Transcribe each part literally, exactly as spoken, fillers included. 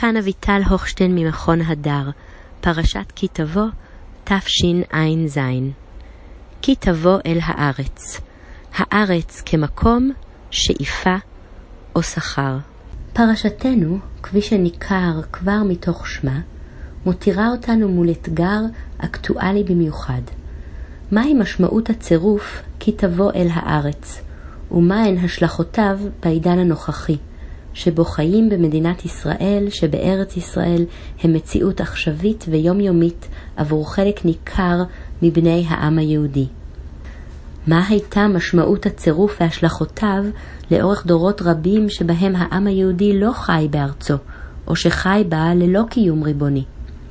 כאן אביטל הוכשטיין ממכון הדר, פרשת כי תבוא, תשע"ז. כי תבוא אל הארץ, הארץ כמקום, שאיפה או שכר. פרשתנו, כפי שניכר כבר מתוך שמה, מותירה אותנו מול אתגר אקטואלי במיוחד. מהי משמעות הצירוף כי תבוא אל הארץ, ומהן השלכותיו בעידן הנוכחי, שבו חיים במדינת ישראל, שבארץ ישראל הם מציאות עכשווית ויומיומית עבור חלק ניכר מבני העם היהודי. מה הייתה משמעות הצירוף והשלכותיו לאורך דורות רבים שבהם העם היהודי לא חי בארצו, או שחי בה ללא קיום ריבוני?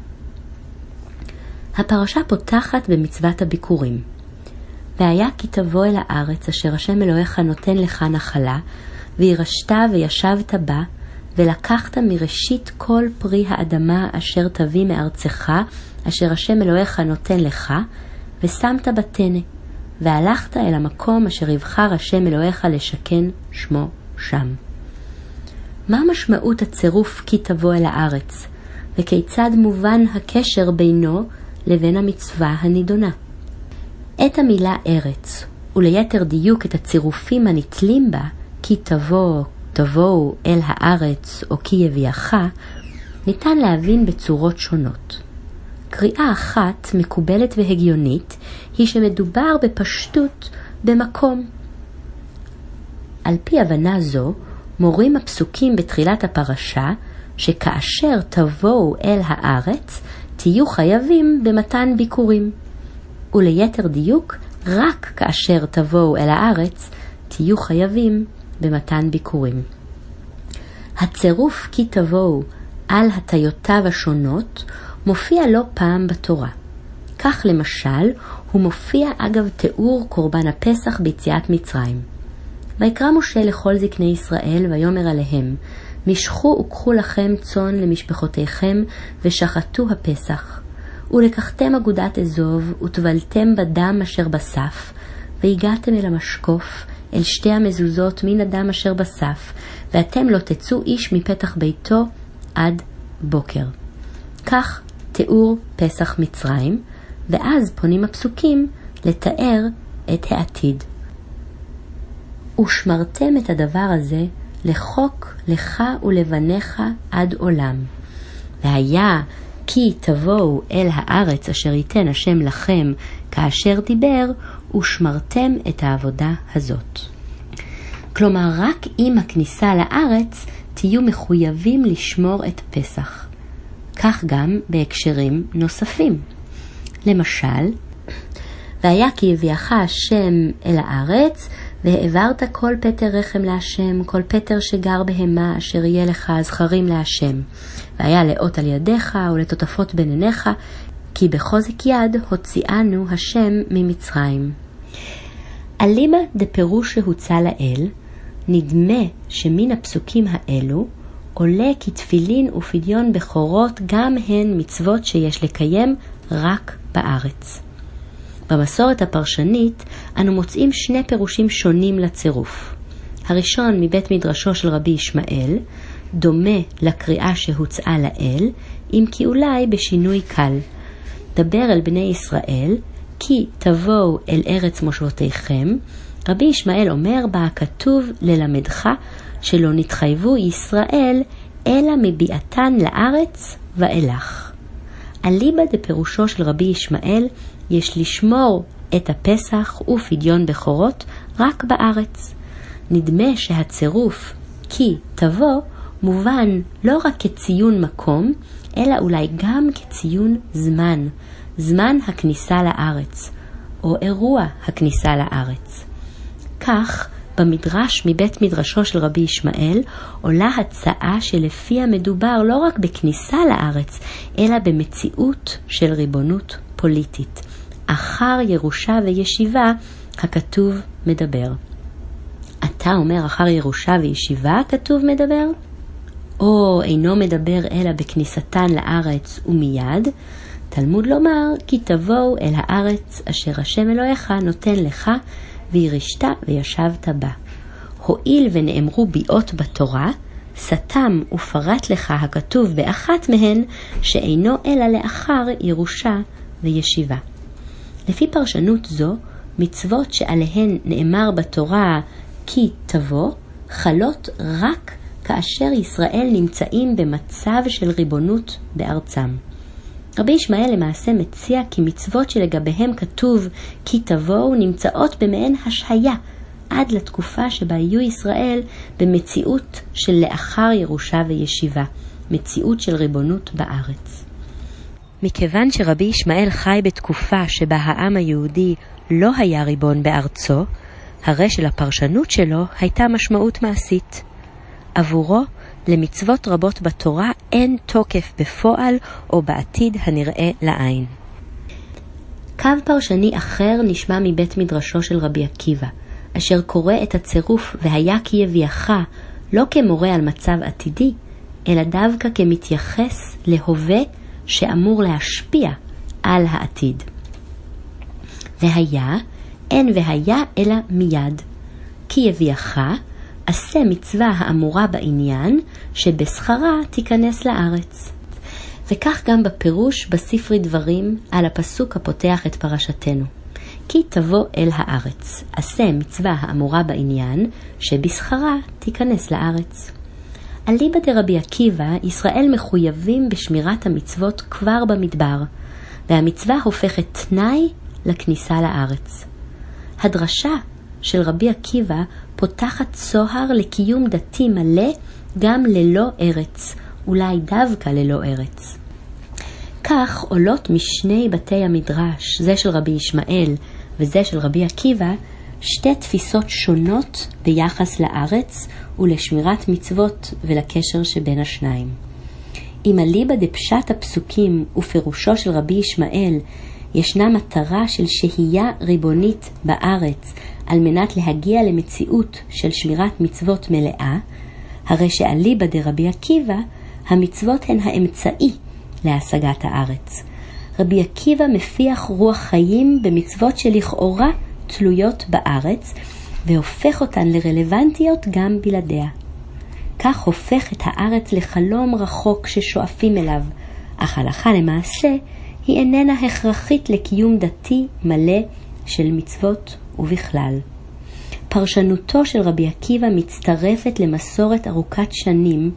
הפרשה פותחת במצוות הביקורים. והיה כי תבוא אל הארץ אשר השם אלוהיך נותן לך נחלה, וירשת וישבת בה, ולקחת מראשית כל פרי האדמה אשר תביא מארצך, אשר השם אלוהיך נותן לך, ושמת בתנה, והלכת אל המקום אשר יבחר השם אלוהיך לשכן שמו שם. מה משמעות הצירוף כי תבוא אל הארץ, וכיצד מובן הקשר בינו לבין המצווה הנידונה? את המילה ארץ, וליתר דיוק את הצירופים הנטלים בה, כי תבוא, תבואו אל הארץ או כי יביאך, ניתן להבין בצורות שונות. קריאה אחת מקובלת והגיונית היא שמדובר בפשטות במקום. על פי הבנה זו, מורים הפסוקים בתחילת הפרשה שכאשר תבואו אל הארץ, תהיו חייבים במתן ביקורים. וליתר דיוק, רק כאשר תבואו אל הארץ, תהיו חייבים במתן ביקורים. הצירוף כי תבואו על הטיותיו השונות מופיע לא פעם בתורה. כך למשל, הוא מופיע אגב תיאור קורבן הפסח ביציאת מצרים. ויקרא משה לכל זקני ישראל ויאמר עליהם, משכו וקחו לכם צאן למשפחותיכם ושחטו הפסח. ולקחתם אגודת אזוב וטבלתם בדם אשר בסף, והגעתם אל המשקוף, אל שתי המזוזות מן הדם אשר בסף, ואתם לא תצאו איש מפתח ביתו עד בוקר. כך תיאור פסח מצרים, ואז פונים הפסוקים לתאר את העתיד. ושמרתם את הדבר הזה לחוק לך ולבניך עד עולם. והיה כי תבואו אל הארץ אשר ייתן השם לכם כאשר דיבר, ושמרתם את העבודה הזאת. כלומר, רק עם הכניסה לארץ תהיו מחויבים לשמור את פסח. כך גם בהקשרים נוספים. למשל, והיה כי יביאך השם אל הארץ, והעברת כל פטר רחם להשם, כל פטר שגר בהמה אשר יהיה לך זכרים להשם. והיה לאות על ידיך ולתותפות בין עיניך, כי בחוזק יד הוציאנו השם ממצרים. אליבא דפירוש שהוצא לאל, נדמה שמן הפסוקים האלו עולה כי תפילין ופדיון בכורות גם הן מצוות שיש לקיים רק בארץ. במסורת הפרשנית אנו מוצאים שני פירושים שונים לצירוף. הראשון מבית מדרשו של רבי ישמעאל, דומה לקריאה שהוצאה לאל, אם כי אולי בשינוי קל. דבר אל בני ישראל, כי תבואו אל ארץ מושבותיכם. רבי ישמעאל אומר בה כתוב ללמדך שלא נתחייבו ישראל אלא מביאתן לארץ ואילך. אליבא דפירושו של רבי ישמעאל, יש לשמור את הפסח ופדיון בכורות רק בארץ. נדמה שהצירוף כי תבוא מובן לא רק כציון מקום, אלא אולי גם כציון זמן, זמן הכניסה לארץ, או אירוע הכניסה לארץ. כך, במדרש מבית מדרשו של רבי ישמעאל, עולה הצעה שלפיה מדובר לא רק בכניסה לארץ, אלא במציאות של ריבונות פוליטית. אחר ירושה וישיבה, הכתוב מדבר. אתה אומר אחר ירושה וישיבה, הכתוב מדבר? או אינו מדבר אלא בכניסתן לארץ ומיד, תלמוד לומר כי תבואו אל הארץ אשר השם אלוהיך נותן לך, וירשת וישבת בה. הועיל ונאמרו ביאות בתורה, סתם ופרט לך הכתוב באחת מהן, שאינו אלא לאחר ירושה וישיבה. לפי פרשנות זו, מצוות שעליהן נאמר בתורה כי תבוא, חלות רק כאשר ישראל נמצאים במצב של ריבונות בארצם. רבי ישמעאל למעשה מציע כי מצוות שלגביהם כתוב כי תבואו נמצאות במעין השהיה עד לתקופה שבה יהיו ישראל במציאות של לאחר ירושה וישיבה, מציאות של ריבונות בארץ. מכיוון שרבי ישמעאל חי בתקופה שבה העם היהודי לא היה ריבון בארצו, הרי שלפרשנות שלו הייתה משמעות מעשית. עבורו, למצוות רבות בתורה אין תוקף בפועל או בעתיד הנראה לעין. קו פרשני אחר נשמע מבית מדרשו של רבי עקיבא, אשר קורא את הצירוף והיה כי יביאך לא כמורה על מצב עתידי, אלא דווקא כמתייחס להווה שאמור להשפיע על העתיד. והיה, אין והיה אלא מיד. כי יביאך, עשה מצווה האמורה בעניין, שבשכרה תיכנס לארץ. וכך גם בפירוש בספרי דברים על הפסוק הפותח את פרשתנו. כי תבוא אל הארץ, עשה מצווה האמורה בעניין, שבשכרה תיכנס לארץ. אליבא דרבי עקיבא, ישראל מחויבים בשמירת המצוות כבר במדבר, והמצווה הופכת תנאי לכניסה לארץ. הדרשה של רבי עקיבא פותחת צוהר לקיום דתי מלא גם ללא ארץ, אולי דווקא ללא ארץ. כך עולות משני בתי המדרש, זה של רבי ישמעאל וזה של רבי עקיבא, שתי תפיסות שונות ביחס לארץ ולשמירת מצוות ולקשר שבין השניים. אם אליבא דפשט הפסוקים ופירושו של רבי ישמעאל ישנה מטרה של שהייה ריבונית בארץ על מנת להגיע למציאות של שמירת מצוות מלאה, הרי שאליבא דרבי עקיבא המצוות הן האמצעי להשגת הארץ. רבי עקיבא מפיח רוח חיים במצוות שלכאורה תלויות בארץ, והופך אותן לרלוונטיות גם בלעדיה. כך הופך את הארץ לחלום רחוק ששואפים אליו, אך הלכה למעשה היא איננה הכרחית לקיום דתי מלא של מצוות ובכלל. פרשנותו של רבי עקיבא מצטרפת למסורת ארוכת שנים,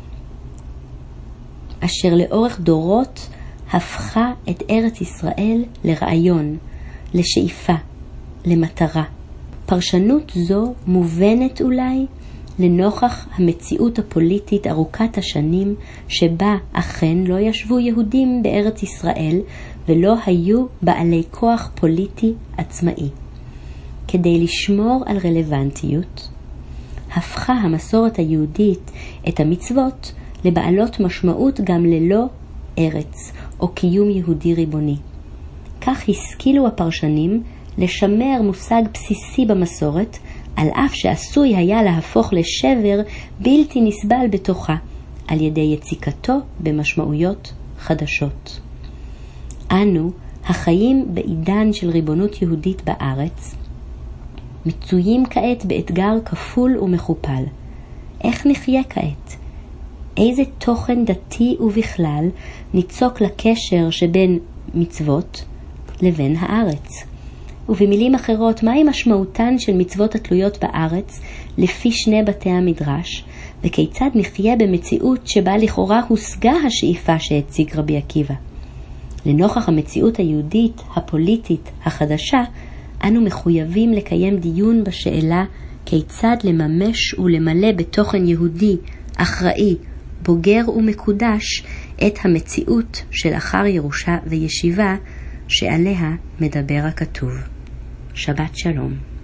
אשר לאורך דורות הפכה את ארץ ישראל לרעיון, לשאיפה, למטרה. פרשנות זו מובנת אולי לנוכח המציאות הפוליטית ארוכת השנים שבה אכן לא ישבו יהודים בארץ ישראל ולא היו בעלי כוח פוליטי עצמאי. כדי לשמור על רלוונטיות, הפכה המסורת היהודית את המצוות לבעלות משמעות גם ללא ארץ או קיום יהודי ריבוני. כך השכילו הפרשנים לשמר מושג בסיסי במסורת, על אף שעשוי היה להפוך לשבר בלתי נסבל בתוכה, על ידי יציקתו במשמעויות חדשות. אנו, החיים בעידן של ריבונות יהודית בארץ, מצויים כעת באתגר כפול ומכופל. איך נחיה כעת? איזה תוכן דתי ובכלל ניצוק לקשר שבין מצוות לבין הארץ? ובמילים אחרות, מהי משמעותן של מצוות התלויות בארץ לפי שני בתי המדרש, וכיצד נחיה במציאות שבה לכאורה הושגה השאיפה שהציג רבי עקיבא? לנוכח המציאות היהודית, הפוליטית, החדשה, אנו מחויבים לקיים דיון בשאלה כיצד לממש ולמלא בתוכן יהודי, אחראי, בוגר ומקודש את המציאות של אחר ירושה וישיבה שעליה מדבר הכתוב. שבת שלום.